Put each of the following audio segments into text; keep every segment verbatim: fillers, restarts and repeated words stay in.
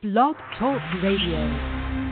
Blog Talk Radio.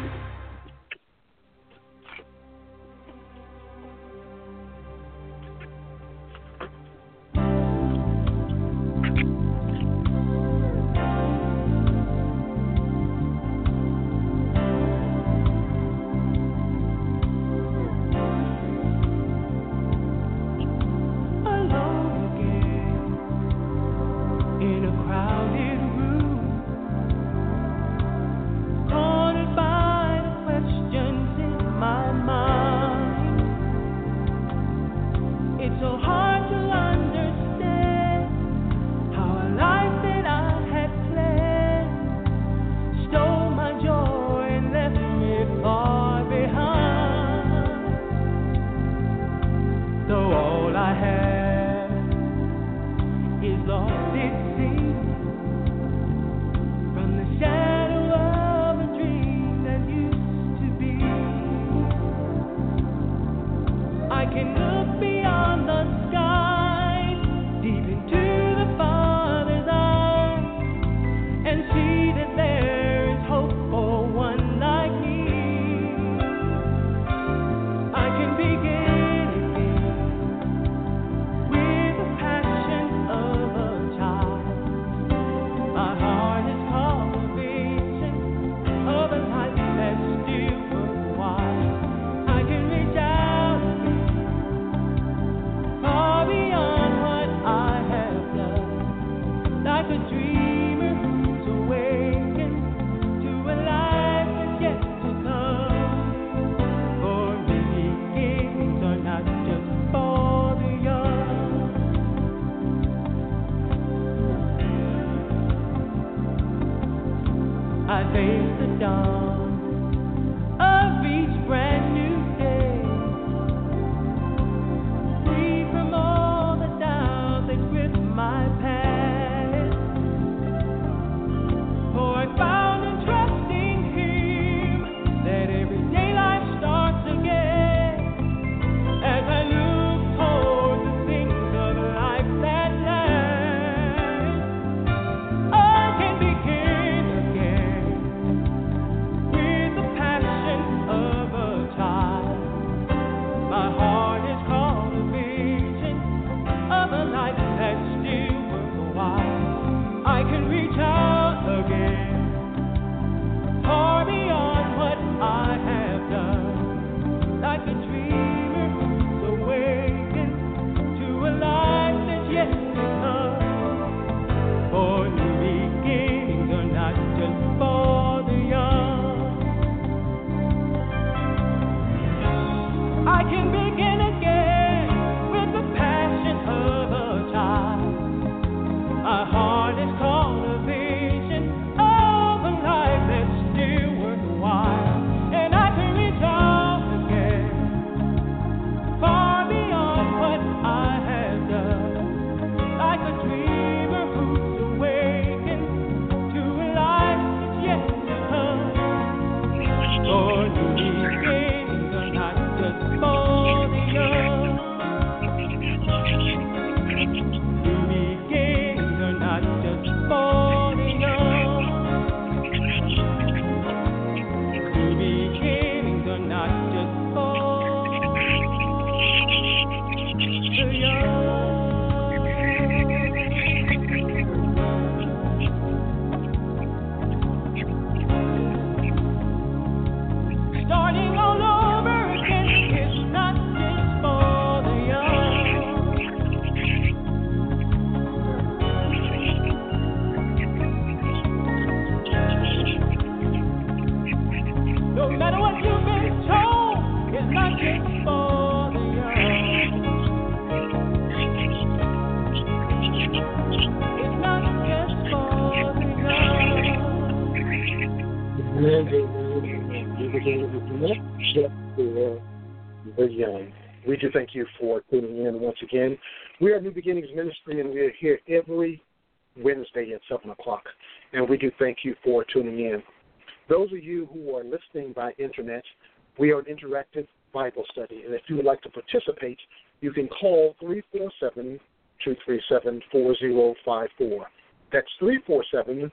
We do thank you for tuning in once again. We are New Beginnings Ministry, and we are here every Wednesday at seven o'clock, and we do thank you for tuning in. Those of you who are listening by internet, we are an interactive Bible study, and if you would like to participate, you can call three four seven, two three seven, four zero five four. That's three four seven,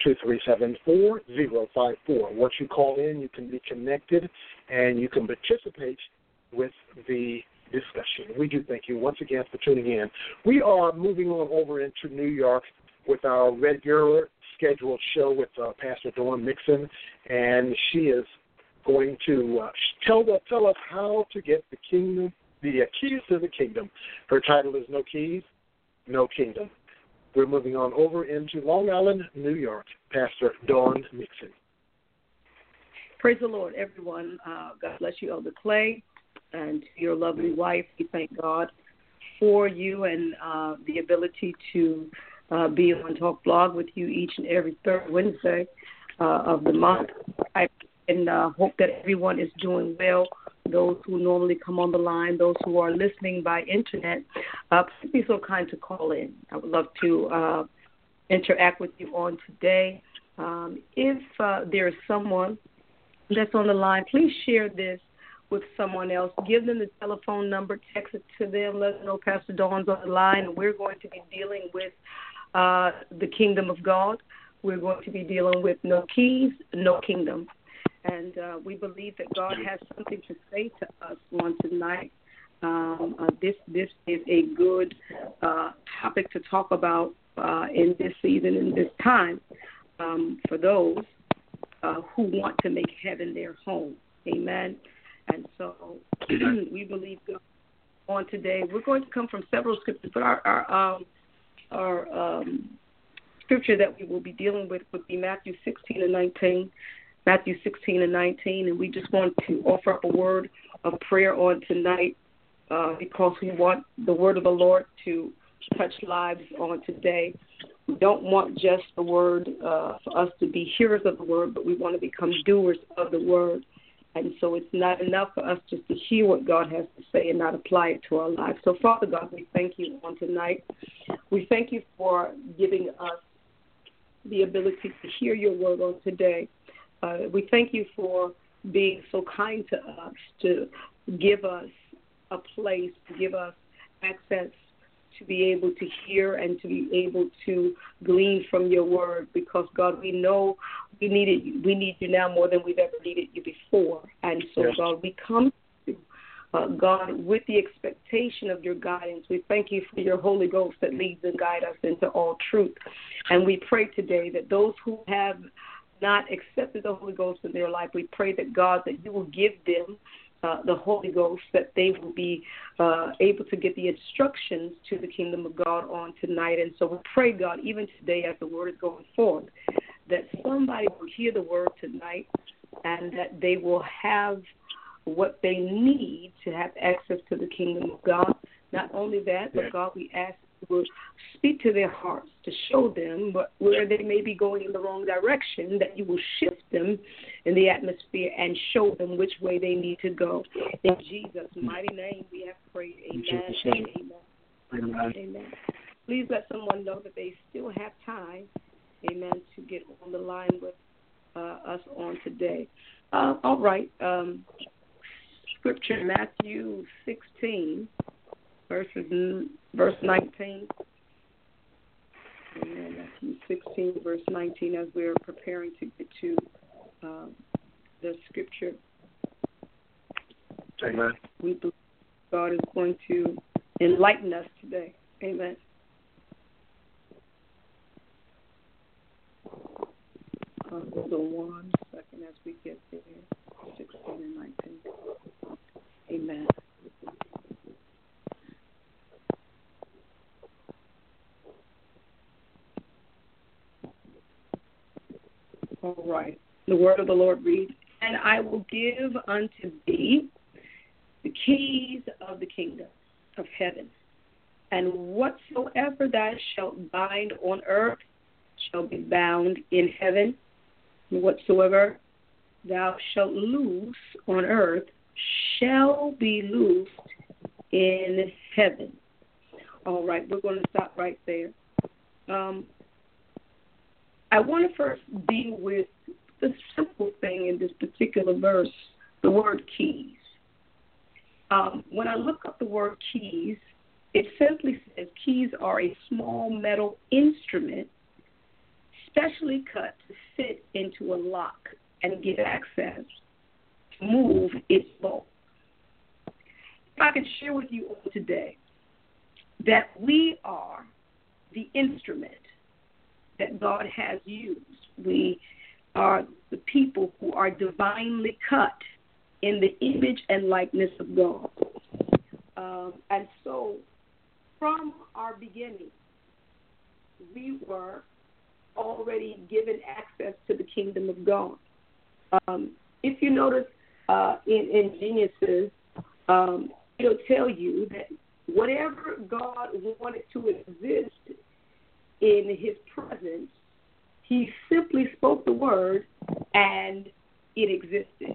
two three seven, four zero five four. Once you call in, you can be connected and you can participate with the discussion. We do thank you once again for tuning in. We are moving on over into New York with our regular scheduled show with uh, Pastor Dawn Mixon, and she is going to uh, tell, tell us how to get the kingdom, the uh, keys to the kingdom. Her title is No Keys, No Kingdom. We're moving on over into Long Island, New York. Pastor Dawn Mixon. Praise the Lord, everyone. Uh, God bless you, Elder Clay, and to your lovely wife. We thank God for you and uh, the ability to uh, be on Talk Blog with you each and every third Wednesday uh, of the month. I and, uh, hope that everyone is doing well. Those who normally come on the line, those who are listening by internet, uh, please be so kind to call in. I would love to uh, interact with you on today. Um, if uh, there is someone that's on the line, please share this with someone else. Give them the telephone number, text it to them, let them know Pastor Dawn's on the line, and we're going to be dealing with uh, the kingdom of God. We're going to be dealing with no keys, no kingdom. And uh, we believe that God has something to say to us on tonight. Um, uh, this this is a good uh, topic to talk about uh, in this season, in this time, um, for those uh, who want to make heaven their home. Amen. And so we believe God on today. We're going to come from several scriptures, but our our, um, our um, scripture that we will be dealing with would be Matthew sixteen and nineteen. Matthew sixteen and nineteen, and we just want to offer up a word of prayer on tonight uh, because we want the word of the Lord to touch lives on today. We don't want just the word uh, for us to be hearers of the word, but we want to become doers of the word. And so it's not enough for us just to hear what God has to say and not apply it to our lives. So, Father God, we thank you on tonight. We thank you for giving us the ability to hear your word on today. Uh, we thank you for being so kind to us, to give us a place, to give us access to be able to hear and to be able to glean from your word. Because, God, we know we need it, we need you now more than we've ever needed you before. And so, yes. God, we come to you, uh, God, with the expectation of your guidance. We thank you for your Holy Ghost that leads and guides us into all truth. And we pray today that those who have not accepted the Holy Ghost in their life, we pray that, God, that you will give them uh, the Holy Ghost, that they will be uh, able to get the instructions to the kingdom of God on tonight. And so we pray, God, even today as the word is going forth, that somebody will hear the word tonight and that they will have what they need to have access to the kingdom of God. Not only that, but, God, we ask will speak to their hearts to show them but where they may be going in the wrong direction, that you will shift them in the atmosphere and show them which way they need to go. In Jesus' mighty name we have prayed. Amen. Amen. Amen. Amen. Please let someone know that they still have time, amen, to get on the line with uh, us on today. Uh, all right. Um, scripture, Matthew sixteen. Verses, verse nineteen. Amen. Matthew sixteen, verse nineteen, as we're preparing to get to uh, the scripture. Amen. We believe God is going to enlighten us today. Amen. Uh, hold on one second as we get there. sixteen and nineteen. Amen. All right. The word of the Lord reads, and I will give unto thee the keys of the kingdom of heaven. And whatsoever thou shalt bind on earth shall be bound in heaven. And whatsoever thou shalt loose on earth shall be loosed in heaven. All right. We're going to stop right there. Um, I want to first deal with the simple thing in this particular verse, the word keys. Um, when I look up the word keys, it simply says keys are a small metal instrument specially cut to fit into a lock and give access to move its bolt. If I can share with you all today that we are the instrument that God has used. We are the people who are divinely cut in the image and likeness of God. Um, and so from our beginning, we were already given access to the kingdom of God. Um, if you notice uh, in, in Genesis, um, it'll tell you that whatever God wanted to exist in his presence, he simply spoke the word and it existed.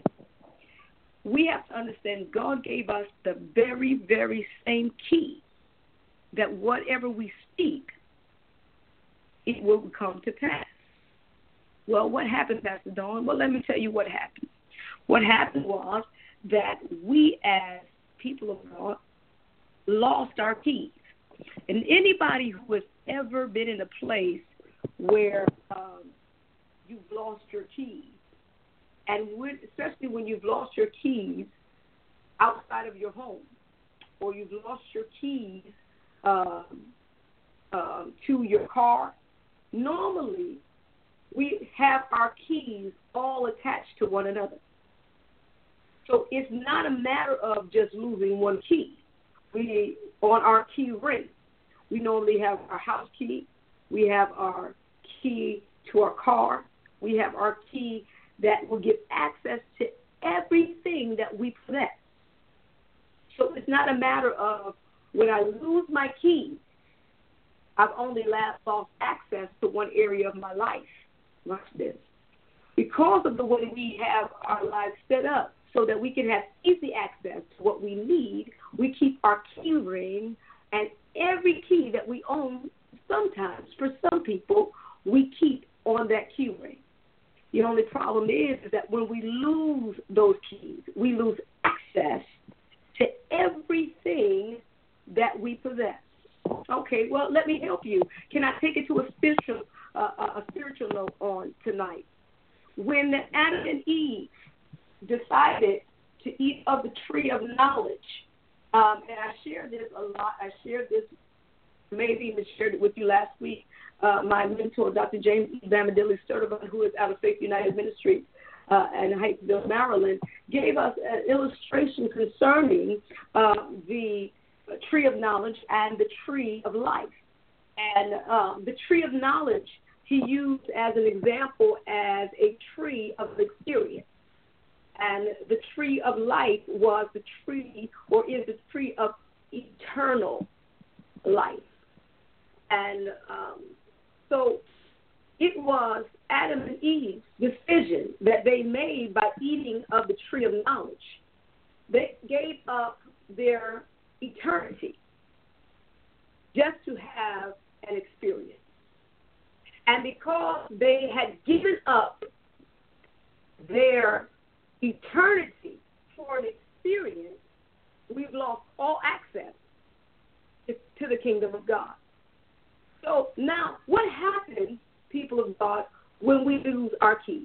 We have to understand God gave us the very, very same key that whatever we speak, it will come to pass. Well, what happened, Pastor Dawn? Well, let me tell you what happened. What happened was that we as people of God lost our keys. And anybody who has ever been in a place where um, you've lost your keys, and when, especially when you've lost your keys outside of your home, or you've lost your keys um, um, to your car, normally we have our keys all attached to one another. So it's not a matter of just losing one key. We, on our key ring, we normally have our house key, we have our key to our car, we have our key that will give access to everything that we possess. So it's not a matter of when I lose my key, I've only lost access to one area of my life. Watch this. Because of the way we have our lives set up so that we can have easy access to what we need, we keep our key ring, and every key that we own, sometimes for some people, we keep on that key ring. The only problem is, is that when we lose those keys, we lose access to everything that we possess. Okay, well, let me help you. Can I take it to a spiritual, uh, a spiritual note on tonight? When Adam and Eve decided to eat of the tree of knowledge, um, and I share this a lot. I shared this, maybe even shared it with you last week. Uh, my mentor, Doctor James E. Bamadilli Sturtevant, who is out of Faith United Ministries uh, in Hyattsville, Maryland, gave us an illustration concerning uh, the tree of knowledge and the tree of life. And um, the tree of knowledge he used as an example as a tree of experience. And the tree of life was the tree, or is the tree of eternal life. And um, so it was Adam and Eve's decision that they made by eating of the tree of knowledge. They gave up their eternity just to have an experience. And because they had given up their eternity for an experience, we've lost all access to, to the kingdom of God. So now, what happens, people of God, when we lose our keys?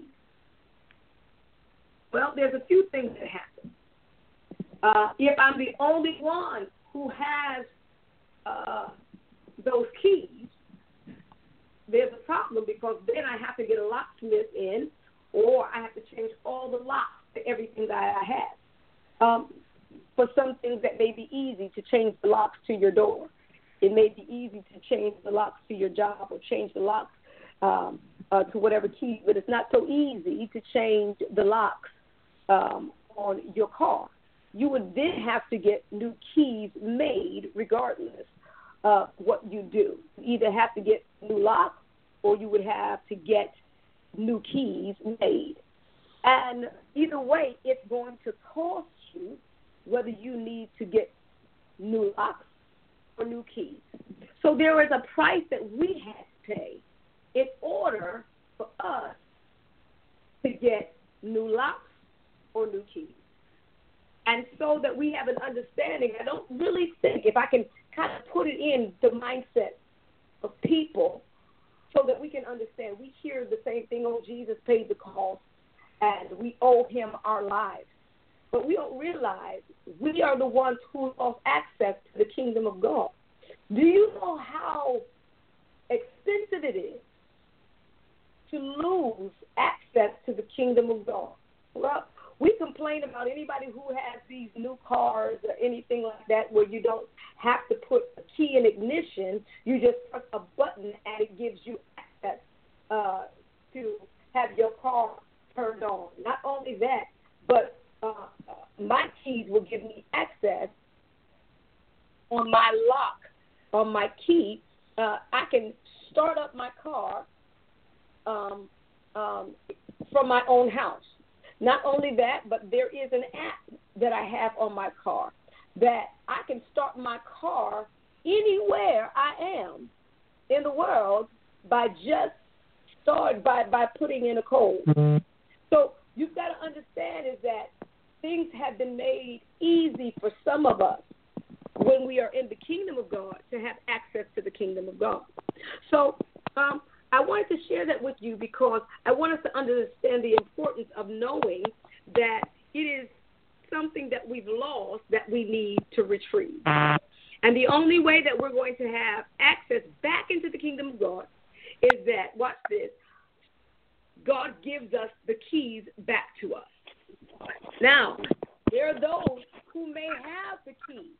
Well, there's a few things that happen. Uh, if I'm the only one who has uh, those keys, there's a problem, because then I have to get a locksmith in, or I have to change all the locks to everything that I have. Um, for some things that may be easy to change the locks to your door. It may be easy to change the locks to your job, or change the locks um, uh, to whatever key, but it's not so easy to change the locks um, on your car. You would then have to get new keys made regardless of what you do. You either have to get new locks, or you would have to get new keys made. And either way, it's going to cost you whether you need to get new locks or new keys. So there is a price that we have to pay in order for us to get new locks or new keys. And so that we have an understanding, I don't really think, if I can kind of put it in the mindset of people so that we can understand. We hear the same thing, oh, Jesus paid the cost, and we owe him our lives. But we don't realize we are the ones who lost access to the kingdom of God. Do you know how expensive it is to lose access to the kingdom of God? Well, we complain about anybody who has these new cars or anything like that where you don't have to put a key in ignition. You just press a button and it gives you access uh, to have your car turned on. Not only that, but uh, my keys will give me access on my lock, on my key. Uh, I can start up my car um, um, from my own house. Not only that, but there is an app that I have on my car that I can start my car anywhere I am in the world by just start by, by putting in a code. Mm-hmm. So you've got to understand is that things have been made easy for some of us when we are in the kingdom of God to have access to the kingdom of God. So um, I wanted to share that with you because I want us to understand the importance of knowing that it is something that we've lost that we need to retrieve. And the only way that we're going to have access back into the kingdom of God is that, watch this, God gives us the keys back to us. Now, there are those who may have the keys,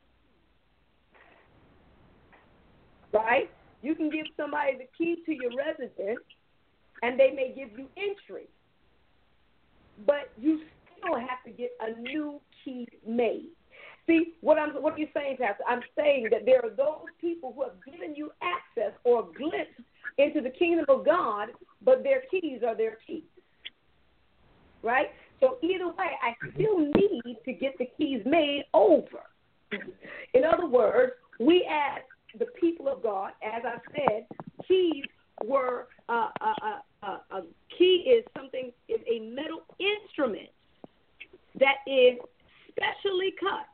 right? You can give somebody the key to your residence, and they may give you entry. But you still have to get a new key made. See, what I'm what are you saying, Pastor? I'm saying that there are those people who have given you access or a glimpse into the kingdom of God, but their keys are their keys. Right? So either way, I still need to get the keys made over. In other words, we as the people of God, as I said, keys were uh, a, a, a, a key is something is a metal instrument that is specially cut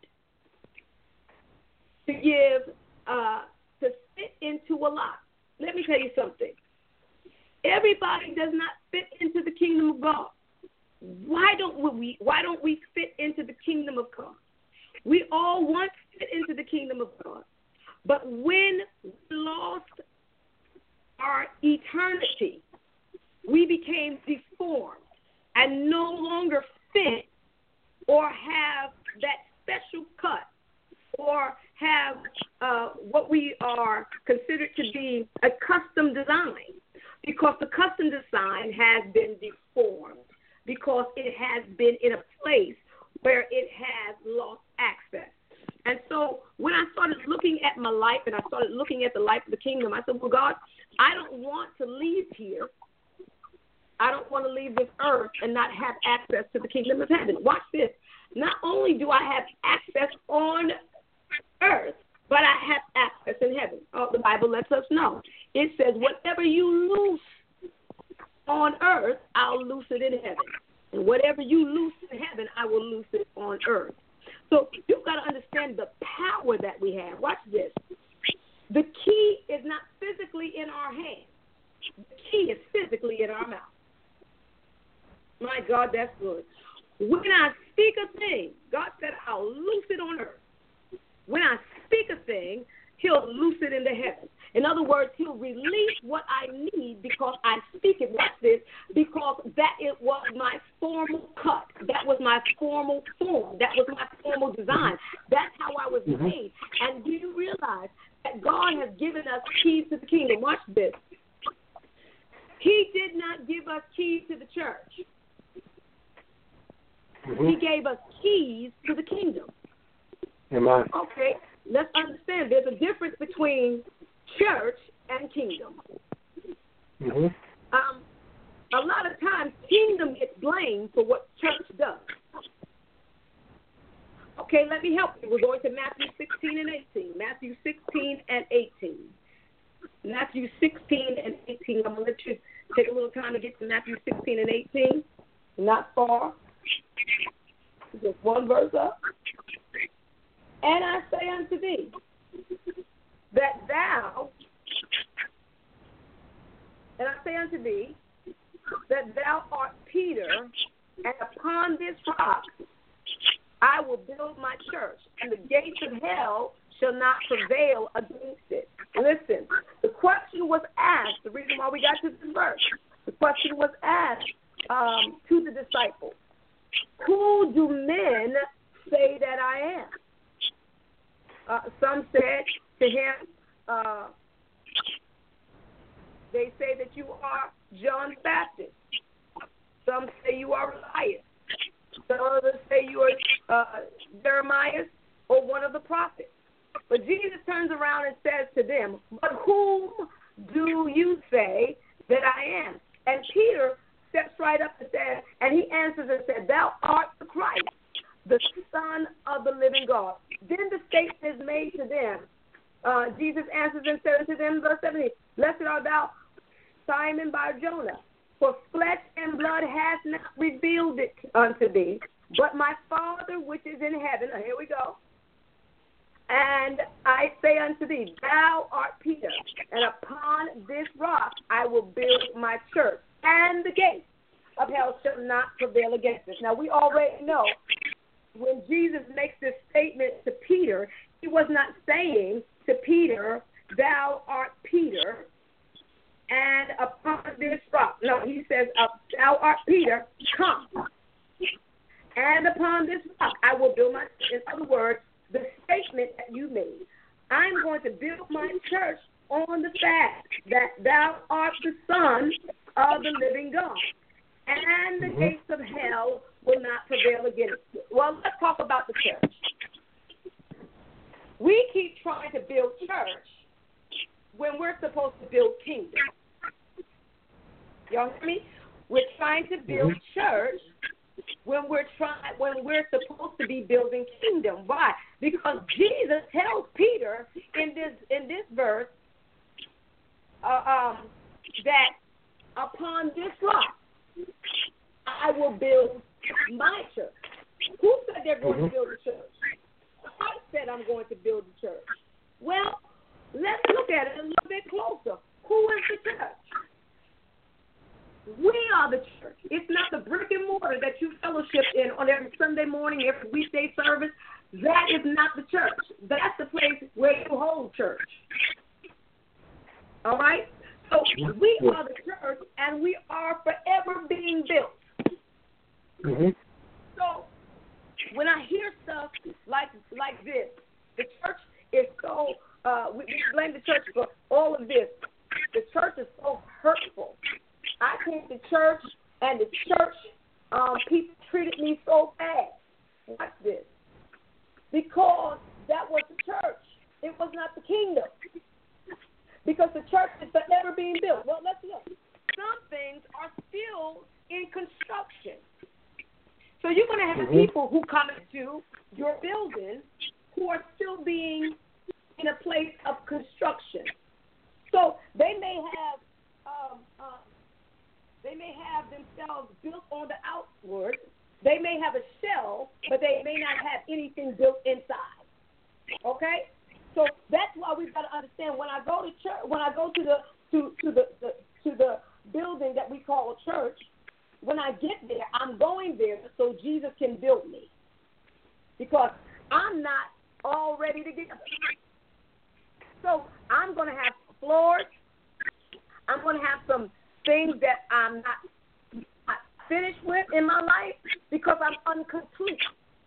to give uh, to fit into a lock. Let me tell you something. Everybody does not fit into the kingdom of God. Why don't we? Why don't we fit into the kingdom of God? We all once fit into the kingdom of God. But when we lost our eternity, we became deformed and no longer fit or have that special cut or have uh, what we are considered to be a custom design, because the custom design has been deformed, because it has been in a place where it has lost access. And so when I started looking at my life and I started looking at the life of the kingdom, I said, well, God, I don't want to leave here. I don't want to leave this earth and not have access to the kingdom of heaven. Watch this. Not only do I have access on earth, but I have access in heaven. Oh, the Bible lets us know. It says, whatever you loose on earth, I'll loose it in heaven. And whatever you loose in heaven, I will loose it on earth. So you've got to understand the power that we have. Watch this. The key is not physically in our hand. The key is physically in our mouth. My God, that's good. When I speak a thing, God said, I'll loose it on earth. When I speak a thing, he'll loose it into heaven. In other words, he'll release what I need because I speak it. Watch this, because that it was my formal cut. That was my formal form. That was my formal design. That's how I was made. And do you realize that God has given us keys to the kingdom? Watch this. He did not give us keys to the church. Mm-hmm. He gave us keys to the kingdom. Amen. Okay, let's understand there's a difference between church and kingdom. Mm-hmm. Um, a lot of times, kingdom gets blamed for what church does. Okay, let me help you. We're going to Matthew sixteen and eighteen. Matthew sixteen and eighteen. Matthew sixteen and eighteen. I'm going to let you take a little time to get to Matthew sixteen and eighteen. Not far. Just one verse up. And I say unto thee, that thou And I say unto thee that thou art Peter, and upon this rock I will build my church, and the gates of hell shall not prevail against it. Listen, the question was asked, the reason why we got to this verse, the question was asked um, to the disciples, who do men say that I am? Uh, some said to him, uh, they say that you are John the Baptist. Some say you are Elias. Some others say you are uh, Jeremiah or one of the prophets. But Jesus turns around and says to them, but whom do you say that I am? And Peter steps right up and says, and he answers and said, thou art the Christ, the Son of the living God. Then the statement is made to them. Uh, Jesus answers and says to them, verse seventeen, blessed art thou, Simon Bar-Jonah, for flesh and blood has not revealed it unto thee, but my Father which is in heaven. Now, here we go. And I say unto thee, thou art Peter, and upon this rock I will build my church, and the gates of hell shall not prevail against it. Now, we already know when Jesus makes this statement to Peter, he was not saying to Peter, thou art Peter, and upon this rock. No, he says, thou art Peter, come. And upon this rock I will build my church. In other words, the statement that you made, I'm going to build my church on the fact that thou art the Son of the living God, and the mm-hmm. gates of hell will not prevail against it. Well, let's talk about the church. We keep trying to build church when we're supposed to build kingdom. Y'all hear me? We're trying to build mm-hmm. church when we're trying, when we're supposed to be building kingdom. Why? Because Jesus tells Peter in this in this verse uh, um, that upon this rock I will build my church. Who said they're going mm-hmm. to build a church? I said I'm going to build a church. Well, let's look at it a little bit closer. Who is the church? We are the church. It's not the brick and mortar that you fellowship in on every Sunday morning, every weekday service. That is not the church. That's the place where you hold church. All right? So we are the church, and we are forever being built. Mm-hmm. So when I hear stuff like like this, the church is so, uh, we, we blame the church for all of this. The church is so hurtful. I came to church, and the church um, people treated me so bad. Watch this. Because that was the church. It was not the kingdom. Because the church is forever being built. Well, let's look. Some things are still in construction. So you're going to have mm-hmm. people who come into your building who are still being in a place of construction. So they may have um, uh, they may have themselves built on the outward. They may have a shell, but they may not have anything built inside. Okay? So that's why we've got to understand when I go to church, when I go to the to, to the, the to the building that we call a church, when I get there, I'm going there so Jesus can build me. Because I'm not already together. So I'm going to have floors. I'm going to have some things that I'm not, not finished with in my life because I'm incomplete.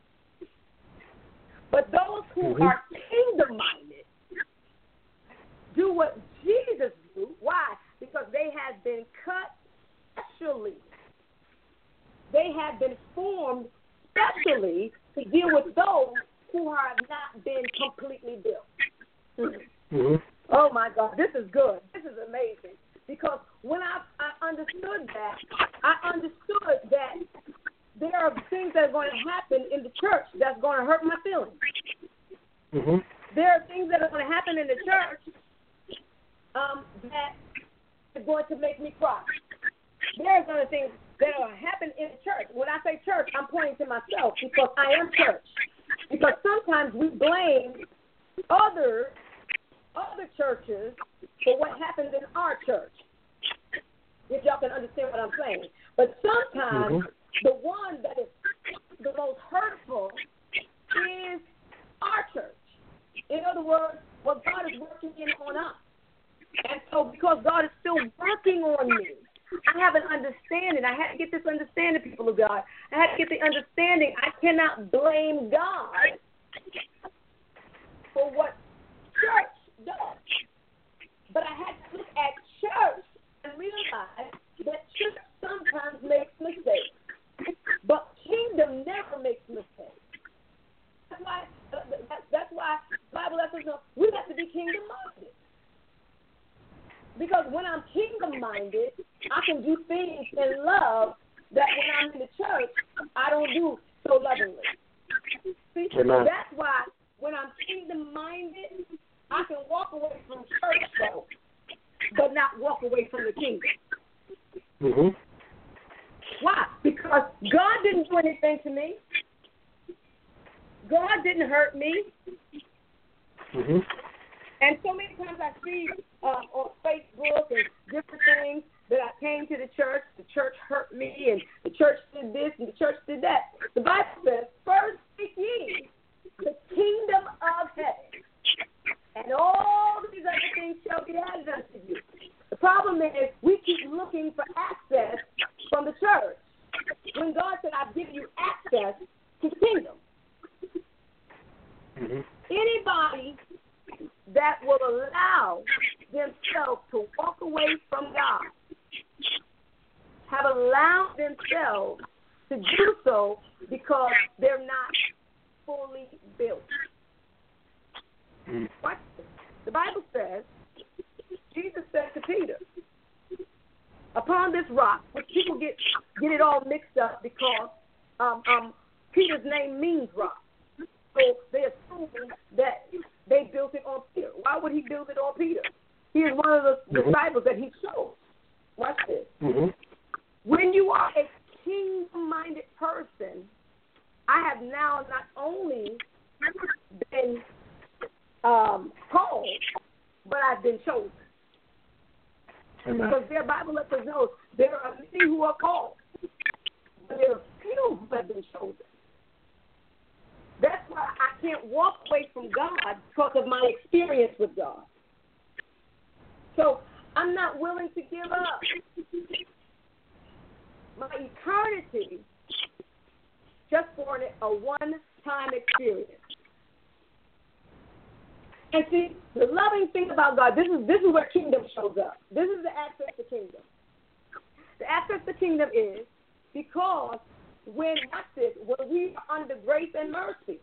But those who mm-hmm. are kingdom-minded do what Jesus do. Why? Because they have been cut specially. They have been formed specially to deal with those who have not been completely built. Mm-hmm. Oh, my God, this is good. This is amazing. Because when I, I understood that, I understood that there are things that are going to happen in the church that's going to hurt my feelings. Mm-hmm. There are things that are going to happen in the church um, that are going to make me cry. There are going to things that are going to happen in the church. When I say church, I'm pointing to myself because I am church. Because sometimes we blame other other churches for what happens in our church. if y'all can understand what I'm saying. But sometimes mm-hmm. the one that is the most hurtful is our church. In other words, what God is working in on us. And so because God is still working on me, I have an understanding. I had to get this understanding, people of God. I had to get the understanding. I cannot blame God for what church does. But I had to look at church and realize that church sometimes makes mistakes. But kingdom never makes mistakes. That's why, that's why the Bible lets us know we have to be kingdom-minded. Because when I'm kingdom-minded, I can do things in love that when I'm in the church, I don't do so lovingly. See, Amen. That's why when I'm kingdom-minded, I can walk away from church, though, but not walk away from the kingdom. Mm-hmm. Why? Because God didn't do anything to me. God didn't hurt me. Mm-hmm. And so many times I see uh, on Facebook and different things that I came to the church, the church hurt me, and the church did this, and the church did that. The Bible says, first seek ye the kingdom of heaven, and all these other things shall be added unto you. The problem is we keep looking for access from the church when God said, I've given you access to the kingdom. Mm-hmm. Anybody that will allow themselves to walk away from God have allowed themselves to do so because they're not fully built. Mm-hmm. Watch this. The Bible says, Jesus said to Peter, upon this rock, which people get get it all mixed up because um, um, Peter's name means rock. So they assume that they built it on Peter. Why would he build it on Peter? He is one of the mm-hmm. disciples that he chose. Watch this. Mm-hmm. When you are a kingdom-minded person, I have now not only been um, called, but I've been chosen. Amen. Because their Bible lets us know there are many who are called, but there are few who have been chosen. That's why I can't walk away from God because of my experience with God. So I'm not willing to give up. My eternity just for a one-time experience. And see, the loving thing about God, this is this is where kingdom shows up. This is the access to kingdom. The access to kingdom is because when, watch this, when we are under grace and mercy,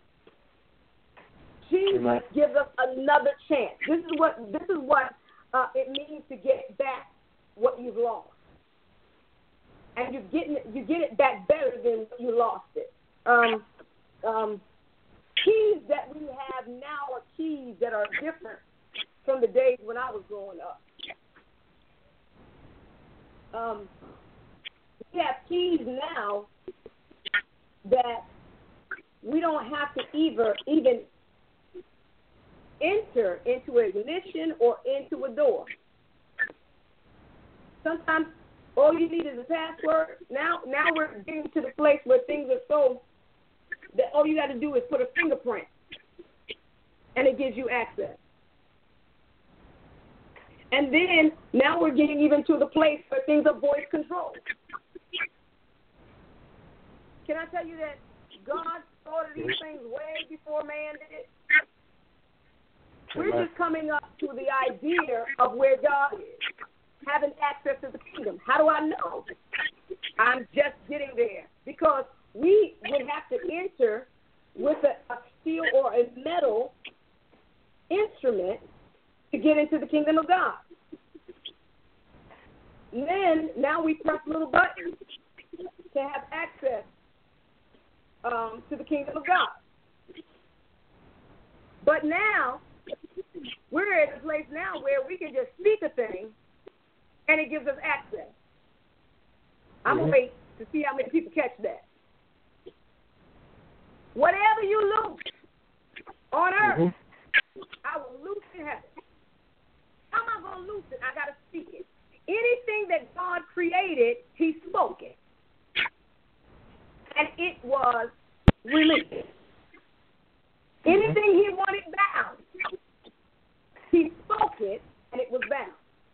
Jesus Amen. gives us another chance. This is what this is what uh, it means to get back what you've lost, and you get it, you get it back better than you lost it. Um, um, keys that we have now are keys that are different from the days when I was growing up. Um, we have keys now that we don't have to either even enter into ignition or into a door. Sometimes all you need is a password. Now, now we're getting to the place where things are so that all you got to do is put a fingerprint, and it gives you access. And then now we're getting even to the place where things are voice controlled. Can I tell you that God thought of these things way before man did? We're just coming up to the idea of where God is, having access to the kingdom. How do I know? I'm just getting there because we would have to enter with a, a steel or a metal instrument to get into the kingdom of God. And then now we press little buttons to have access um, to the kingdom of God. But now we're at a place now where we can just speak a thing and it gives us access. I'm mm-hmm. going to wait to see how many people catch that. Whatever you loose on earth, mm-hmm. I will loose in heaven. How am I going to loose it? I got to speak it. anything that God created, he spoke it. And it was released. Anything he wanted bound, he spoke it, and it was bound.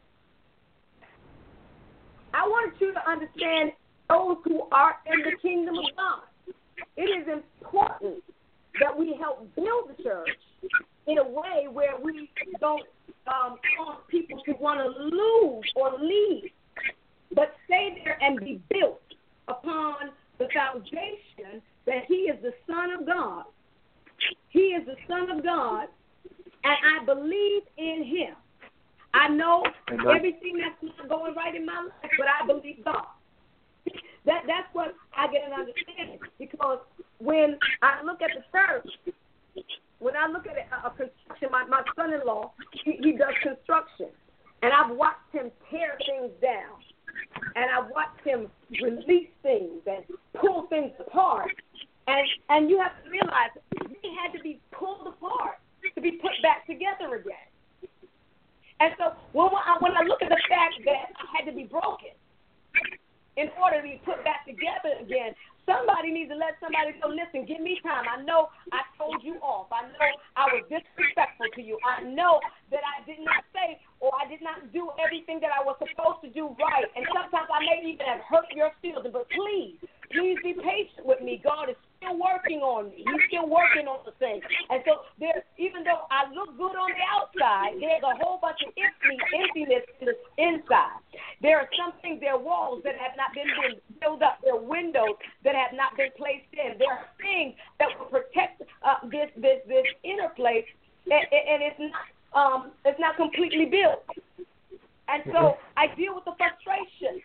I want you to understand those who are in the kingdom of God. It is important that we help build the church in a way where we don't um, cause people to want to lose or leave, but stay there and be built upon the foundation that he is the Son of God. He is the Son of God, and I believe in him. I know everything that's not going right in my life, but I believe God. That That's what I get an understanding, because when I look at the church, when I look at a, a construction, my, my son-in-law, he, he does construction, and I've watched him tear things down, and I've watched him release things and pull things apart, and and you have to realize they had to be pulled apart to be put back together again. And so when I, when I look at the fact that I had to be broken in order to be put back together again, somebody needs to let somebody know, listen, give me time. I know I told you off. I know I was disrespectful to you. I know that I did not say or I did not do everything that I was supposed to do right. And sometimes I may even have hurt your feelings. But please, please be patient with me. God is still working on me. He's still working on the thing. And so there, even though I look good on the outside, there's a whole bunch of empty, emptiness inside. There are some things, there are walls that have not been built up. There are windows that have not been placed in. There are things that will protect uh, this, this, this inner place, and, and it's not um, it's not completely built. And so I deal with the frustration.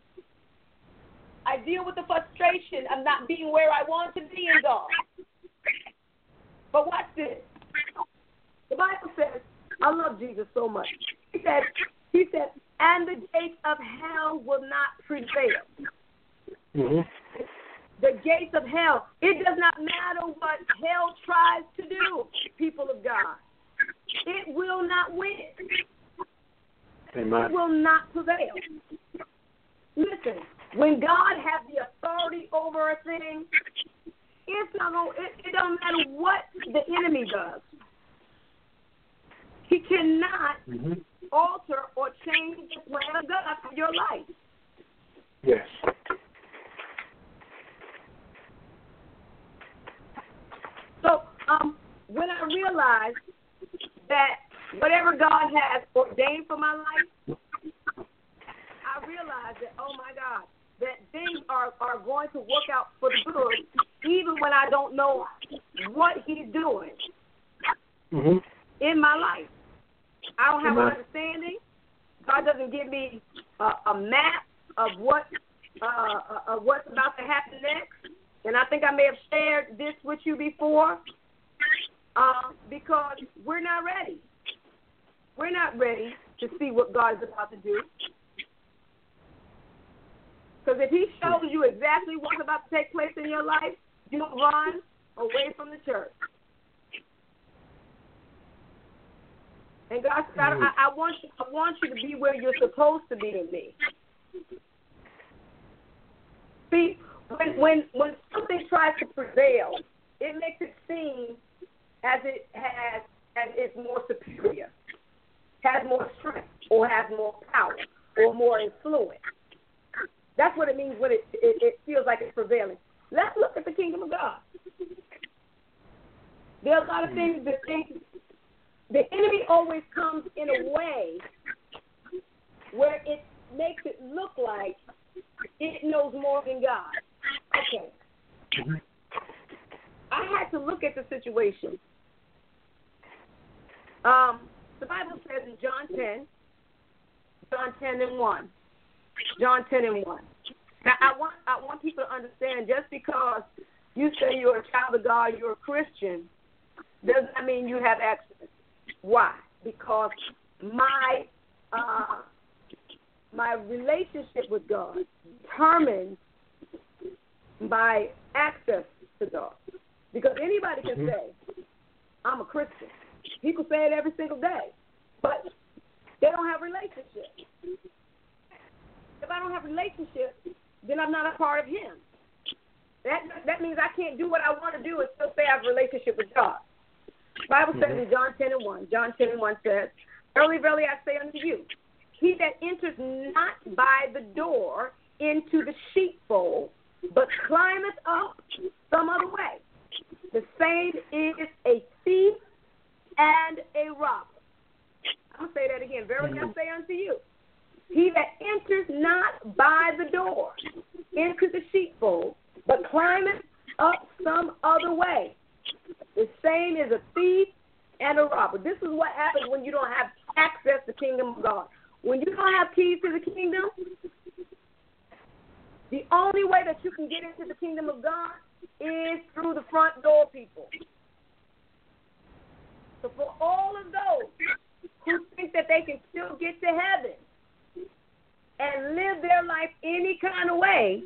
I deal with the frustration of not being where I want to be in God. But watch this. The Bible says, I love Jesus so much. He said, he said, and the gates of hell will not prevail. Mm-hmm. The gates of hell. It does not matter what hell tries to do, people of God. It will not win. Amen. It will not prevail. Listen, when God has the authority over a thing, it's not gonna, it, it don't matter what the enemy does. He cannot mm-hmm. alter or change the plan of God for your life. Yes. So um, when I realized that whatever God has ordained for my life, I realized that, oh, my God, that things are, are going to work out for the good, even when I don't know what he's doing mm-hmm. in my life. I don't have mm-hmm. an understanding. God doesn't give me a, a map of what uh, of what's about to happen next. And I think I may have shared this with you before um, because we're not ready. We're not ready to see what God is about to do. Because if he shows you exactly what's about to take place in your life, you'll run away from the church. And God said, I, I, want you, I want you to be where you're supposed to be in me. See, when, when, when something tries to prevail, it makes it seem as it has, as it's more superior, has more strength, or has more power, or more influence. That's what it means when it, it, it feels like it's prevailing. Let's look at the kingdom of God. There are a lot of things that think the enemy always comes in a way where it makes it look like it knows more than God. Okay. I had to look at the situation. Um, the Bible says in John ten, John ten and one. John ten and one. Now, I want I want people to understand, just because you say you're a child of God, you're a Christian, does not mean you have access. Why? Because my uh, my relationship with God determines my access to God. Because anybody can mm-hmm. say, I'm a Christian. People say it every single day, but they don't have a relationship. If I don't have a relationship, then I'm not a part of him. That that means I can't do what I want to do and still say I have a relationship with God. The Bible says in John ten and one, John ten and one says, Verily, verily, I say unto you, he that enters not by the door into the sheepfold, but climbeth up some other way, the same is a thief and a robber. I'm going to say that again. Verily, I say unto you, he that enters not by the door into the sheepfold, but climbeth up some other way, the same is a thief and a robber. This is what happens when you don't have access to the kingdom of God. When you don't have keys to the kingdom, the only way that you can get into the kingdom of God is through the front door, people. So for all of those who think that they can still get to heaven and live their life any kind of way,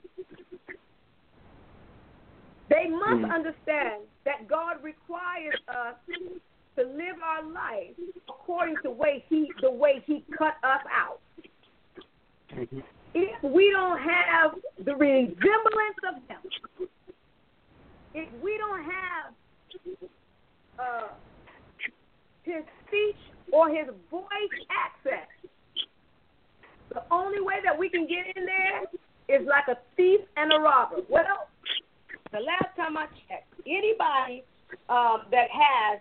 they must mm. understand that God requires us to live our life according to way he, the way He cut us out. Mm-hmm. If we don't have the resemblance of Him, if we don't have uh, His speech or His voice access, the only way that we can get in there is like a thief and a robber. Well, the last time I checked, anybody um, that has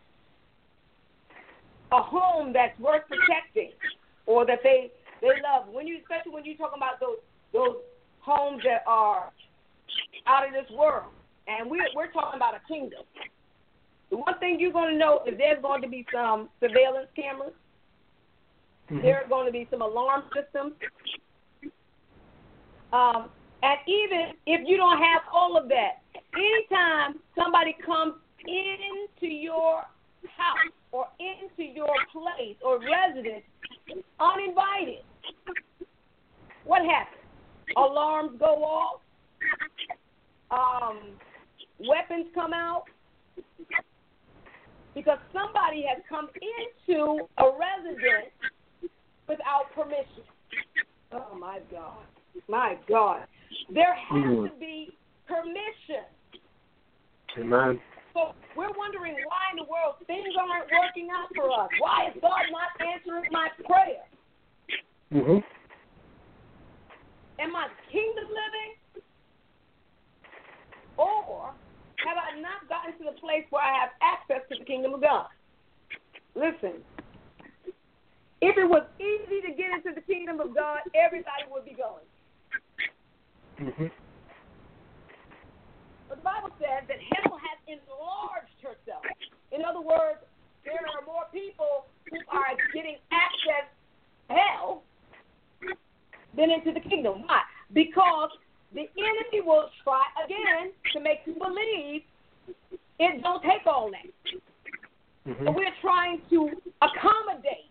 a home that's worth protecting or that they they love, when you especially when you're talking about those those homes that are out of this world, and we're we're talking about a kingdom. The one thing you're going to know is there's going to be some surveillance cameras. Mm-hmm. There are going to be some alarm systems. Um, and even if you don't have all of that, anytime somebody comes into your house or into your place or residence uninvited, what happens? Alarms go off. Um, weapons come out. Because somebody has come into a residence without permission. Oh, my God. My God. There has mm. to be permission. Amen. So we're wondering why in the world things aren't working out for us. Why is God not answering my prayer? Mm-hmm. Am I kingdom living? Or have I not gotten to the place where I have access to the kingdom of God? Listen, if it was easy to get into the kingdom of God, everybody would be going. Mm-hmm. But the Bible says that hell has enlarged herself. In other words, there are more people who are getting access to hell than into the kingdom. Why? Because the enemy will try again to make you believe it don't take all that. Mm-hmm. So we're trying to accommodate.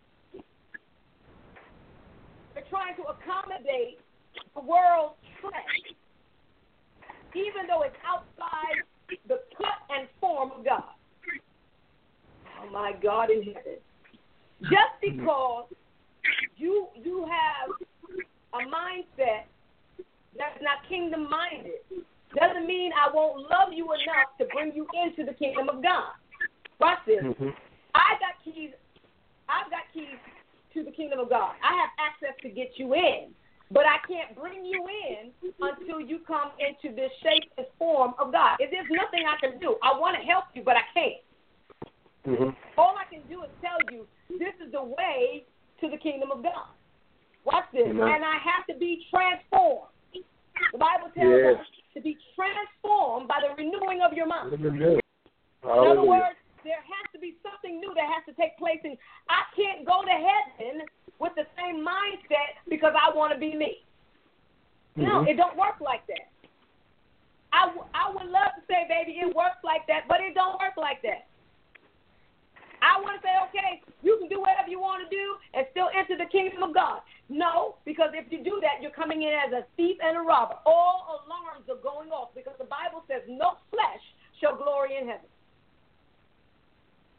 We're trying to accommodate the world's trend, even though it's outside the cut and form of God. Oh, my God in heaven. Just because you you have a mindset that's not kingdom-minded doesn't mean I won't love you enough to bring you into the kingdom of God. Watch this. Mm-hmm. I got keys. I've got keys to the kingdom of God. I have access to get you in, but I can't bring you in until you come into this shape and form of God. If there's nothing I can do, I want to help you, but I can't. Mm-hmm. All I can do is tell you this is the way to the kingdom of God. Watch this. Mm-hmm. And I have to be transformed. The Bible tells yes. us to be transformed by the renewing of your mind. In other words, there has to be something new that has to take place. And I can't go to heaven with the same mindset because I want to be me. Mm-hmm. No, it don't work like that. I, w- I would love to say, baby, it works like that, but it don't work like that. I want to say, okay, you can do whatever you want to do and still enter the kingdom of God. No, because if you do that, you're coming in as a thief and a robber. All alarms are going off because the Bible says no flesh shall glory in heaven.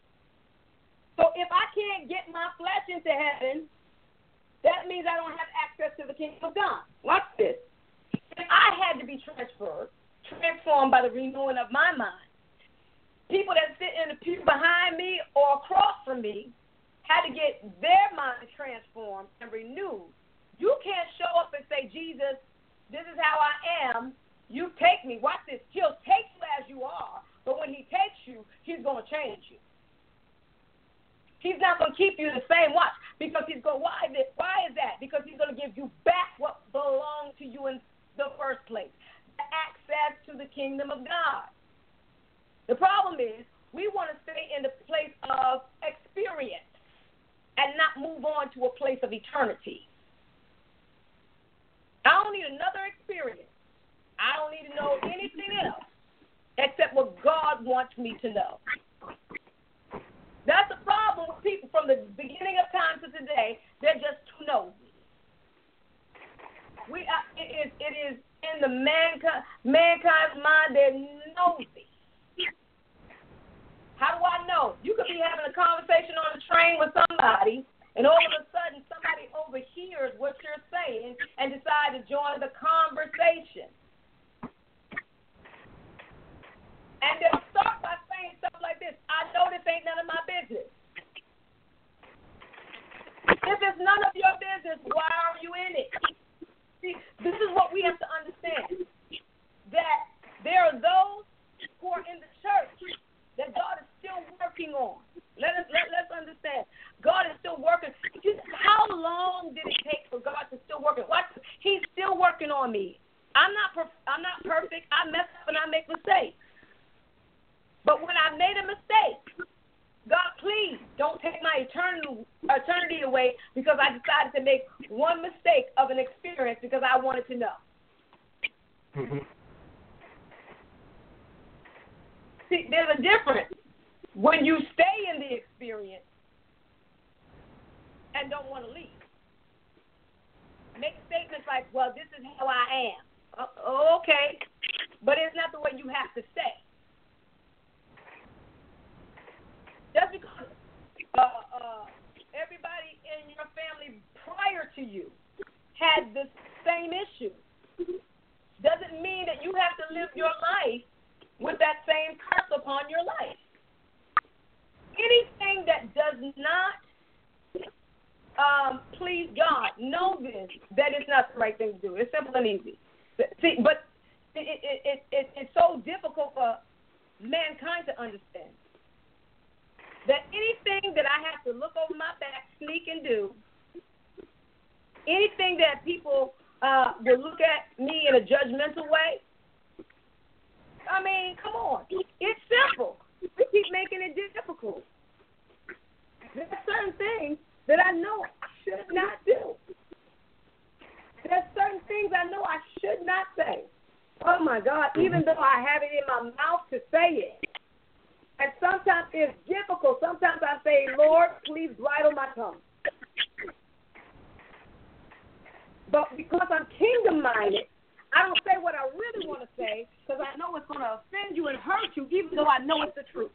So if I can't get my flesh into heaven, that means I don't have access access to the kingdom of God. Watch this. If I had to be transferred, transformed by the renewing of my mind, people that sit in the pew behind me or across from me had to get their mind transformed and renewed. You can't show up and say, Jesus, this is how I am. You take me. Watch this. He'll take you as you are, but when he takes you, he's going to change you. He's not going to keep you the same. Watch, because he's going. Why this? Why is that? Because he's going to give you back what belonged to you in the first place, the access to the kingdom of God. The problem is we want to stay in the place of experience and not move on to a place of eternity. I don't need another experience. I don't need to know anything else except what God wants me to know. That's the problem with people from the beginning of time to today. They're just too nosy. We are, it is it is in the mankind mankind's mind. They're nosy. How do I know? You could be having a conversation on the train with somebody, and all of a sudden somebody overhears what you're saying and decide to join the conversation. And they'll start by saying stuff like this: I know this ain't none of my business. If it's none of your business, why are you in it? See, this is what we have to understand, that there are those who are in the church that God is still working on. Let us let, let's understand. God is still working. Just how long did it take for God to still work? Watch, he's still working on me. I'm not perf- I'm not perfect. I mess up and I make mistakes. But when I made a mistake, God, please don't take my eternity eternity away because I decided to make one mistake of an experience because I wanted to know. Mm-hmm. See, there's a difference when you stay in the experience and don't want to leave. Make statements like, well, this is how I am. Uh, okay, but it's not the way you have to stay. Just because uh, uh, everybody in your family prior to you had the same issue doesn't mean that you have to live your life with that same curse upon your life. Anything that does not um, please God, know this, that it's not the right thing to do. It's simple and easy. See, but it, it, it, it, it's so difficult for mankind to understand that anything that I have to look over my back, sneak and do, anything that people uh, will look at me in a judgmental way, I mean, come on. It's simple. We keep making it difficult. There's certain things that I know I should not do. There's certain things I know I should not say. Oh, my God, even though I have it in my mouth to say it. And sometimes it's difficult. Sometimes I say, Lord, please bridle my tongue. But because I'm kingdom-minded, I don't say what I really want to say because I know it's going to offend you and hurt you, even though I know it's the truth.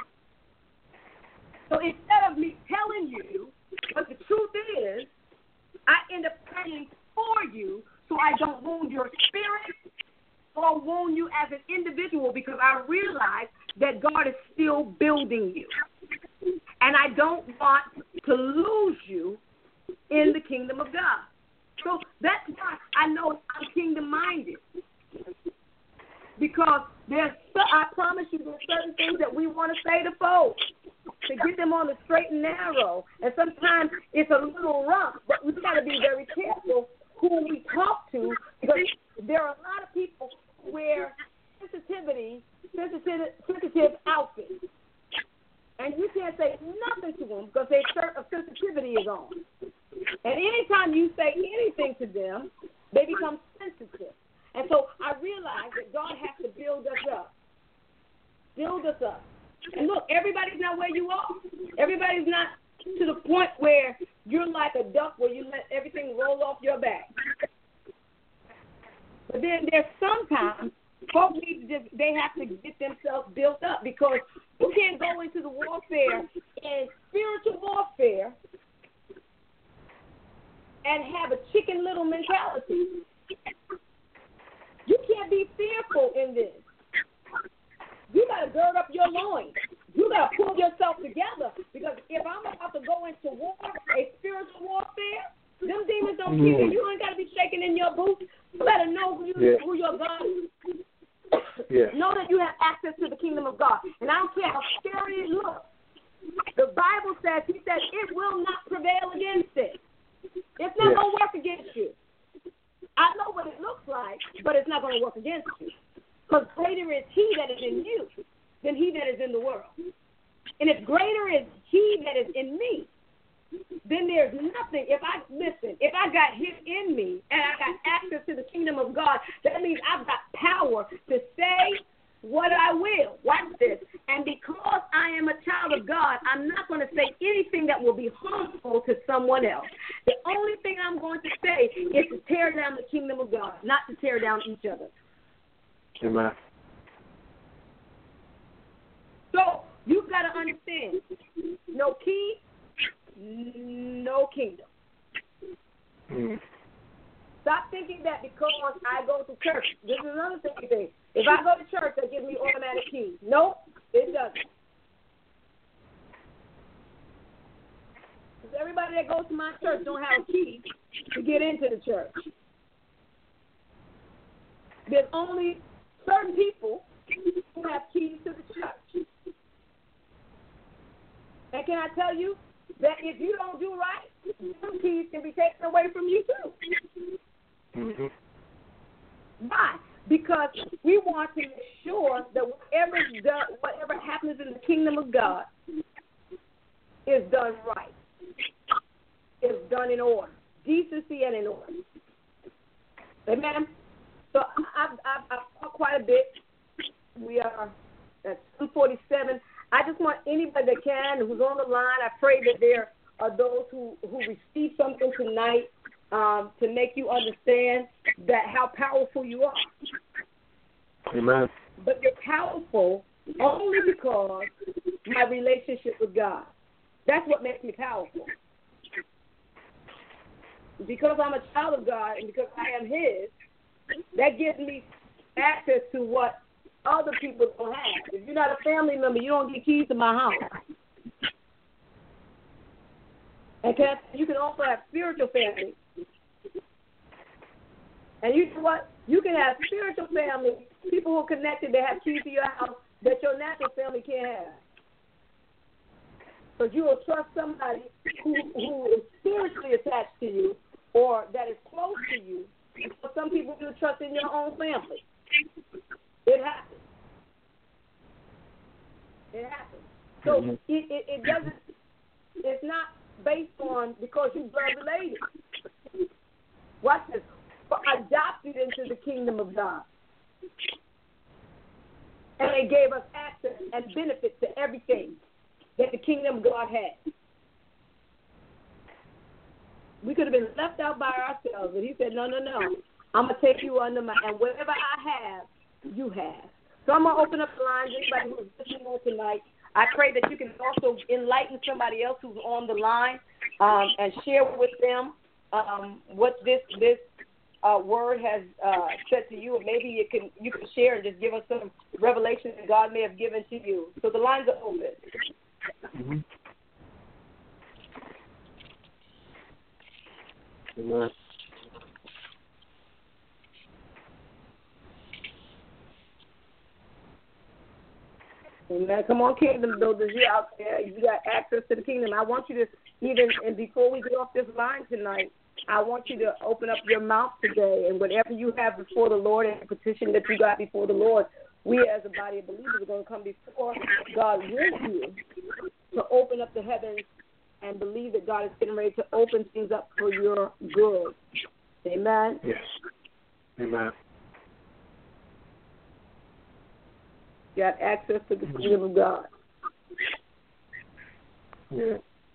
So instead of me telling you what the truth is, I end up praying for you so I don't wound your spirit or wound you as an individual because I realize that God is still building you. And I don't want to lose you in the kingdom of God. So that's why I know I'm kingdom-minded. Because there's, I promise you, there's certain things that we want to say to folks to get them on the straight and narrow. And sometimes it's a little rough, but we've got to be very careful who we talk to because there are a lot of people who wear sensitivity, sensitive, sensitive outfits. And you can't say nothing to them because their shirt of sensitivity is on. And anytime you say anything to them, they become sensitive. And so I realize that God has to build us up. Build us up. And look, everybody's not where you are. Everybody's not to the point where you're like a duck where you let everything roll off your back. But then there's sometimes folks need to just, they have to get themselves built up because you can't go into the warfare and spiritual warfare and have a chicken chicken little mentality. You can't be fearful in this. You got to gird up your loins. You got to pull yourself together, because if I'm about to go into war, a spiritual warfare, them demons don't kill you. You ain't got to be shaking in your boots. You better know who, you, yeah. who your God is. Yeah. Know that you have access to the kingdom of God. And I don't care how scary it looks. The Bible says, he says, it will not prevail against it. It's not yeah. going to work against you. I know what it looks like, but it's not going to work against you. Because greater is he that is in you than he that is in the world. And if greater is he that is in me, then there's nothing. If I, listen, if I got him in me and I got access to the kingdom of God, that means I've got power to say what I will. Watch this. And because I am a child of God, I'm not going to say anything that will be harmful to someone else. The only thing I'm going to say is to tear down the kingdom of God, not to tear down each other. Amen. So you've got to understand, no key, no kingdom. Mm. Stop thinking that because I go to church. This is another thing. If I go to church, they give me automatic keys. Nope, it doesn't. Because everybody that goes to my church don't have a key to get into the church. There's only certain people who have keys to the church. And can I tell you that if you don't do right, some keys can be taken away from you too. Mm-hmm. Why? Because we want to make sure that whatever done, whatever happens in the kingdom of God is done right. Is done in order. Decency and in order. Amen? So I've, I've, I've talked quite a bit. We are at two forty-seven. I just want anybody that can, who's on the line, I pray that there are those who, who receive something tonight um, to make you understand that how powerful you are. Amen. But you're powerful only because my relationship with God. That's what makes me powerful. Because I'm a child of God and because I am his, that gives me access to what other people don't have. If you're not a family member, you don't get keys to my house. And can I, you can also have spiritual family. And you know what? You can have spiritual family, people who are connected, that have keys to your house that your natural family can't have. Because you will trust somebody who, who is spiritually attached to you or that is close to you. But some people you trust in your own family. It happens. It happens. So mm-hmm. it, it, it doesn't, it's not based on because you're blood related. Watch this. But adopted into the kingdom of God. And they gave us access and benefits to everything that the kingdom of God had. We could have been left out by ourselves, but he said, no, no, no. I'm going to take you under my, and whatever I have, you have. So I'm going to open up the lines. Anybody who's listening on tonight, I pray that you can also enlighten somebody else who's on the line um, and share with them um, what this this uh, word has uh, said to you. Or maybe you can you can share and just give us some revelation that God may have given to you. So the lines are open. Mm-hmm. Amen. Amen. Come on, kingdom builders, you out there. You got access to the kingdom. I want you to even, and before we get off this line tonight, I want you to open up your mouth today, and whatever you have before the Lord and the petition that you got before the Lord, we as a body of believers are going to come before God with you to open up the heavens and believe that God is getting ready to open things up for your good. Amen? Yes. Amen. You got access to the kingdom of God. Yeah.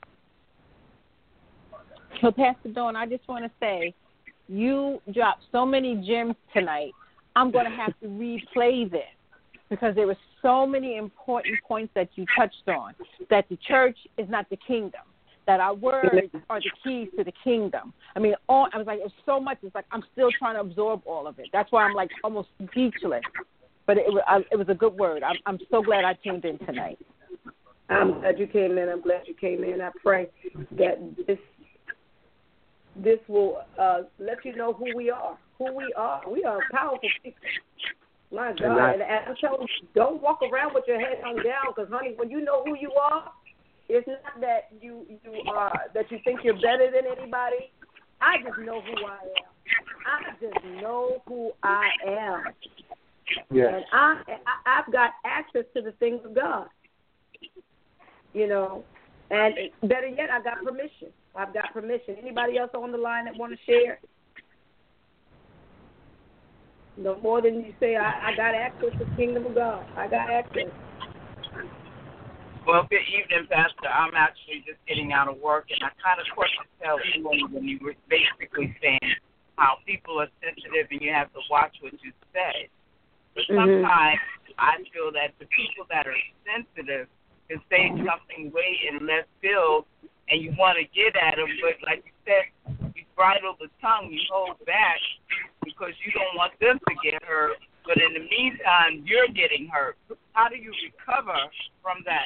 So, Pastor Dawn, I just want to say, you dropped so many gems tonight. I'm going to have to replay this because there were so many important points that you touched on, that the church is not the kingdom, that our words are the keys to the kingdom. I mean, all, I was like, it's so much. It's like I'm still trying to absorb all of it. That's why I'm like almost speechless. But it was, I, it was a good word. I'm, I'm so glad I tuned in tonight. I'm glad you came in. I'm glad you came in. I pray that this this will uh, let you know who we are. Who we are. We are powerful people. My God. And, and I'm telling you, don't walk around with your head hung down, because, honey, when you know who you are, it's not that you you are that you think you're better than anybody. I just know who I am. I just know who I am. Yes. And I, I I've got access to the things of God. You know, and better yet, I got permission. I've got permission. Anybody else on the line that want to share? No more than you say, I, I got access to the kingdom of God. I got access. Well, good evening, Pastor. I'm actually just getting out of work, and I kind of caught you tell you when you were basically saying how people are sensitive and you have to watch what you say. But sometimes mm-hmm. I feel that the people that are sensitive can say something way in left field, and you want to get at them, but like you said, you bridle the tongue, you hold back because you don't want them to get hurt. But in the meantime, you're getting hurt. How do you recover from that?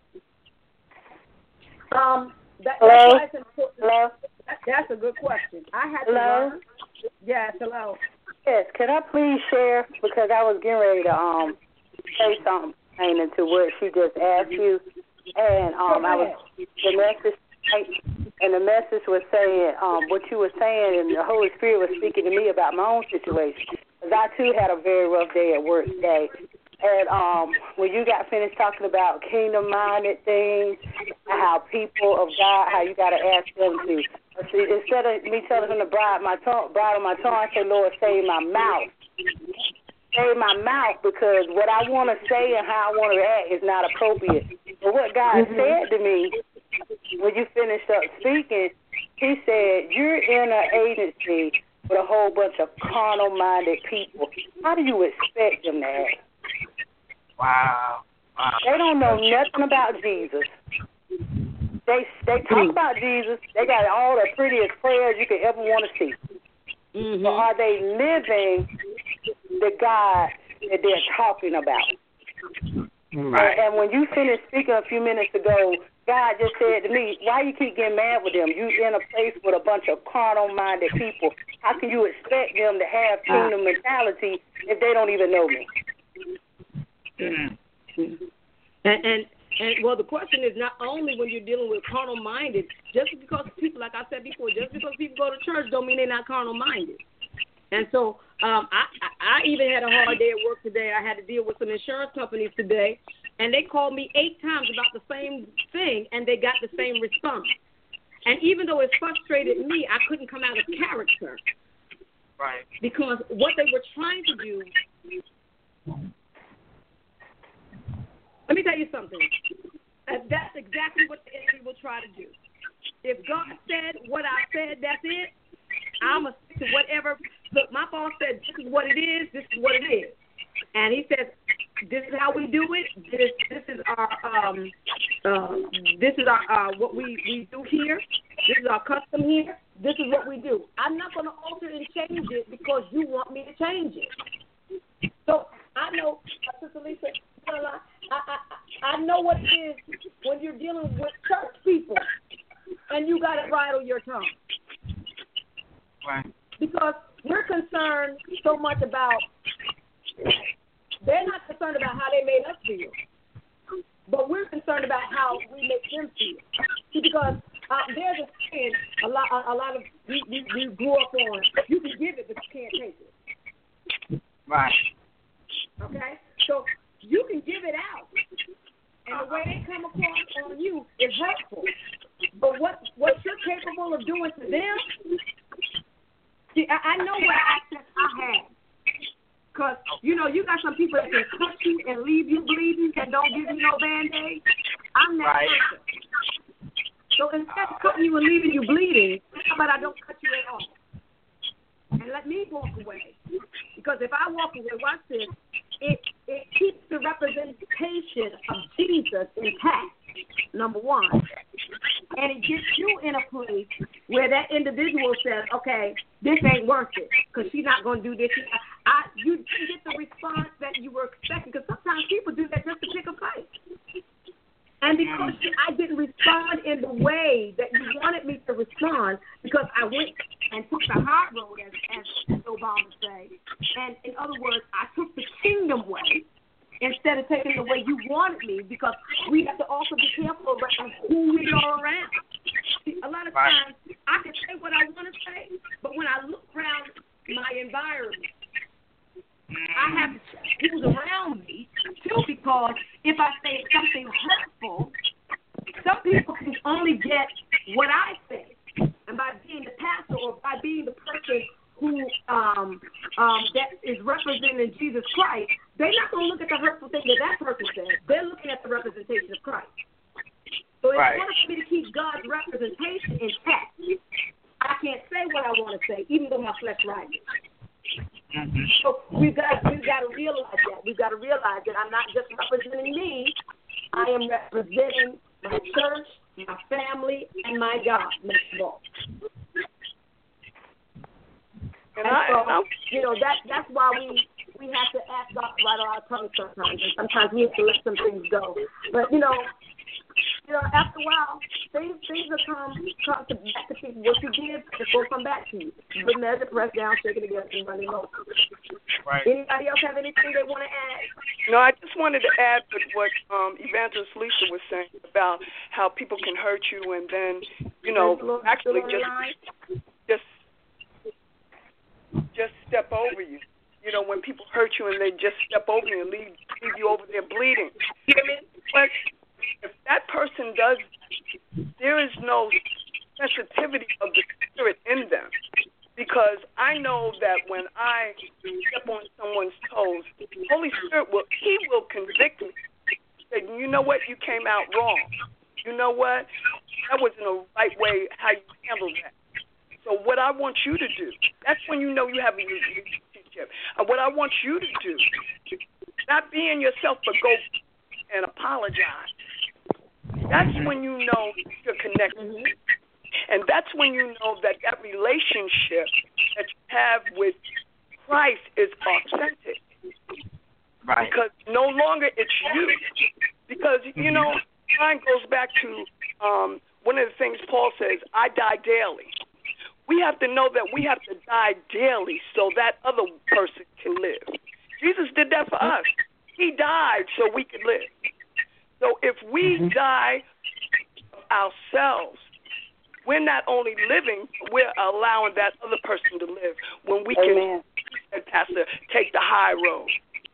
Um, that, hello? That's, important. Hello? That, that's a good question. I had hello? to learn. Yes, hello. Yes, can I please share, because I was getting ready to um say something pertaining to what she just asked you, and um I was the message, and the message was saying um what you were saying, and the Holy Spirit was speaking to me about my own situation, because I too had a very rough day at work today. And um, when you got finished talking about kingdom-minded things, how people of God, how you got to ask them to, see, instead of me telling them to bridle my tongue, bridle my tongue, I say, Lord, save my mouth. Save my mouth, because what I want to say and how I want to act is not appropriate. But what God mm-hmm. said to me when you finished up speaking, he said, you're in an agency with a whole bunch of carnal-minded people. How do you expect them to act? Wow. wow. They don't know nothing about Jesus. They they talk about Jesus. They got all the prettiest prayers you could ever want to see. Mm-hmm. But are they living the God that they're talking about? Right. And, and when you finished speaking a few minutes ago, God just said to me, why you keep getting mad with them? You in a place with a bunch of carnal-minded people. How can you expect them to have kingdom mentality if they don't even know me? Mm-hmm. And, and and well, the question is not only when you're dealing with carnal-minded, just because people, like I said before, just because people go to church don't mean they're not carnal-minded. And so um, I, I even had a hard day at work today. I had to deal with some insurance companies today, and they called me eight times about the same thing, and they got the same response. And even though it frustrated me, I couldn't come out of character. Right. Because what they were trying to do. Let me tell you something. That's exactly what the enemy will try to do. If God said what I said, that's it, I'm going to stick to whatever. Look, my boss said this is what it is, this is what it is. And he says, this is how we do it. This, this is our, um, uh, this is our, uh, what we, we do here. This is our custom here. This is what we do. I'm not going to alter and change it because you want me to change it. So I know, Sister Lisa, I, I, I know what it is when you're dealing with church people and you got to bridle your tongue. Right. Because we're concerned so much about, they're not concerned about how they made us feel, but we're concerned about how we make them feel. See, because uh, there's a saying, a lot, a, a lot of, we, we, we grew up on, you can give it, but you can't take it. Right. Okay? So, you can give it out, and the way they come across on you is hurtful. But what what you're capable of doing to them, see, I, I know what access I have. Because, you know, you got some people that can cut you and leave you bleeding and don't give you no Band-Aid. I'm that right. person. So instead of cutting you and leaving you bleeding, how about I don't cut you at all? And let me walk away. Because if I walk away, watch this, it, it keeps the representation of Jesus intact, number one. and it gets you in a place where that individual says, okay, this ain't worth it because she's not going to do this. I, you didn't get the response that you were expecting because sometimes people do that just to pick a fight. And because I didn't respond in the way that you wanted me to respond, because I went and took the hard road, as, as Obama say, and in other words, I took the kingdom way instead of taking the way you wanted me, because we have to also be careful around who we are around. See, a lot of times I can say what I want to say, but when I look around my environment, I have to check who's around me, too, because if I say something hurtful, some people can only get what I say. And by being the pastor or by being the person who um, um, that is representing Jesus Christ, they're not going to look at the hurtful thing that that person said. They're looking at the representation of Christ. So in right. order for me to keep God's representation intact, I can't say what I want to say, even though my flesh rises. Mm-hmm. So we've got we've got to realize that. We've got to realize that I'm not just representing me. I am representing my church, my family, and my God, most of all. And, and I, so, and you know, that that's why we we have to ask God right on our tongue sometimes, and sometimes we have to let some things go. But you know, you know, after a while, things things will come come to back to people. What you did, it will come back to you. Good measure, press down, shake it together, and running over. Right. Anybody else have anything they want to add? No, I just wanted to add with what um, Evangelist Lisa was saying about how people can hurt you and then, you know, actually just just just step over you. You know, when people hurt you and they just step over you and leave leave you over there bleeding. You know what I mean? But if that person does, there is no sensitivity of the spirit in them. Because I know that when I step on someone's toes, the Holy Spirit will, he will convict me. Say, you know what, you came out wrong. You know what, that wasn't the right way how you handled that. So what I want you to do, that's when you know you have a relationship. And what I want you to do, not be in yourself, but go and apologize. That's when you know you're connected. Mm-hmm. And that's when you know that that relationship that you have with Christ is authentic. Right. Because no longer it's you. Because, you know, mine goes back to um, one of the things Paul says, I die daily. We have to know that we have to die daily so that other person can live. Jesus did that for us. He died so we could live. So if we mm-hmm. die ourselves, we're not only living, we're allowing that other person to live when we Amen. Can, Pastor, take the high road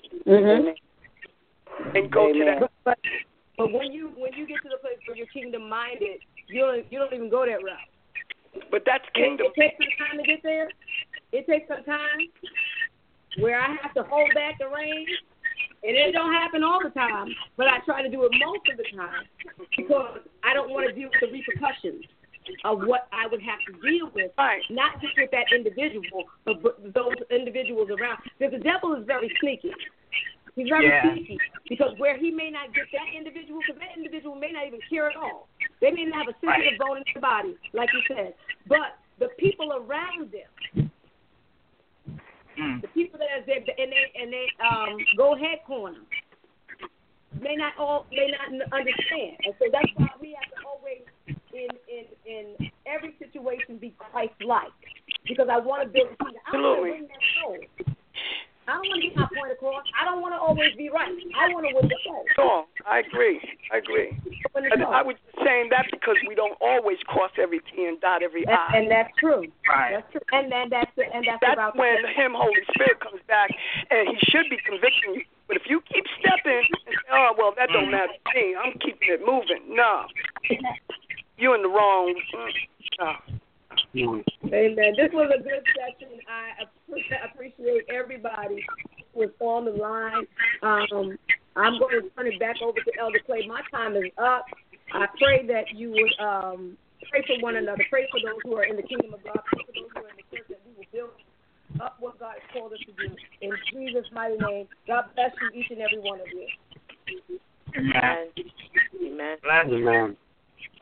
mm-hmm. and go Amen. To that. But, but, but when you when you get to the place where you're kingdom minded, you don't you don't even go that route. But that's kingdom. It, it takes some time to get there. It takes some time where I have to hold back the reins. And it don't happen all the time, but I try to do it most of the time because I don't want to deal with the repercussions of what I would have to deal with, right. Not just with that individual, but those individuals around. Because the devil is very sneaky. He's very yeah. sneaky because where he may not get that individual, because that individual may not even care at all. They may not have a sensitive right. bone in their body, like you said. But the people around them, mm. the people that are there, and they and they um, go head corner, may not all may not understand, and so that's why we have to always, in in in every situation, be Christ-like. Because I want to build a kingdom. I don't want to win that soul. I don't want to get my point across. I don't want to always be right. I want to win the soul. Sure, I agree. I agree. And I was saying that because we don't always cross every T and dot every and, I. And that's true. Right. That's true. And then that's and that's, that's about when the Him Holy Spirit comes back, and He should be convicting you. But if you keep stepping and say, "Oh well, that don't matter to me. I'm keeping it moving," no, you're in the wrong. No. Amen. This was a good session. I appreciate everybody who was on the line. Um, I'm going to turn it back over to Elder Clay. My time is up. I pray that you would um, pray for one another. Pray for those who are in the kingdom of God. Pray for those who are in the church, that we will build up what God has called us to do. In Jesus' mighty name, God bless you, each and every one of you. Amen. Amen. Amen.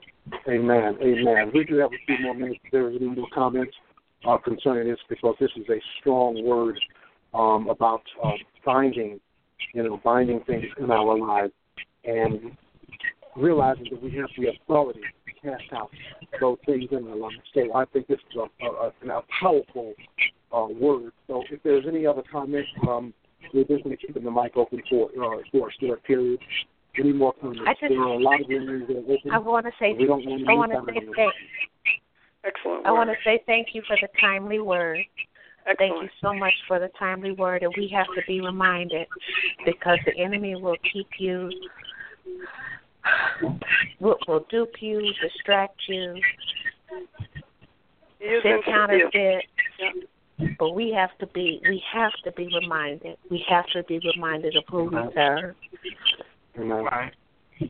Amen. Amen. We do have a few more minutes. If there is any more comments uh, concerning this, because this is a strong word um, about uh, binding, you know, binding things in our lives and realizing that we have the authority to cast out those things in our lives. So I think this is a, a, a powerful uh, word. So if there's any other comments, um, we're definitely keeping the mic open for uh, for a short period. Any more comments? I just, there are a lot of areas that are open. I want to say, we don't want to I want to say thank. Excellent. I word. want to say thank you for the timely word. Excellent. Thank you so much for the timely word, and we have to be reminded, because the enemy will keep you, will, will dupe you, distract you, send counterfeit. Yeah. But we have to be, we have to be reminded. We have to be reminded of who we serve. Amen. Yeah.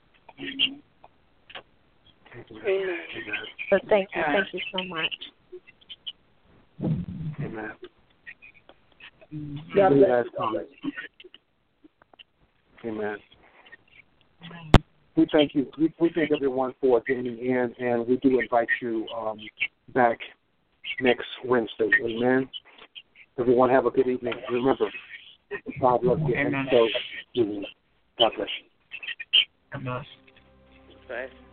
Amen. So thank you, thank you so much. Amen. God Any bless last you. comments? Amen. We thank you. We, we thank everyone for tuning in, and we do invite you um, back next Wednesday. Amen. Everyone have a good evening. Remember, God loves you. Amen. And so, God bless you. God bless. Right.